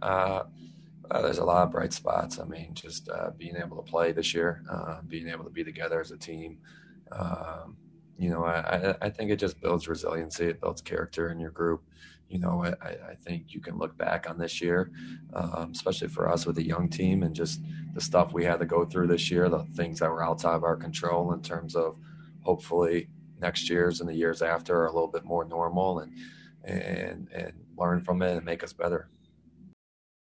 There's a lot of bright spots. I mean, just being able to play this year, being able to be together as a team. Um, I think it just builds resiliency. It builds character in your group. I think you can look back on this year, especially for us with a young team and just the stuff we had to go through this year, the things that were outside of our control in terms of hopefully next year's and the years after are a little bit more normal and learn from it and make us better.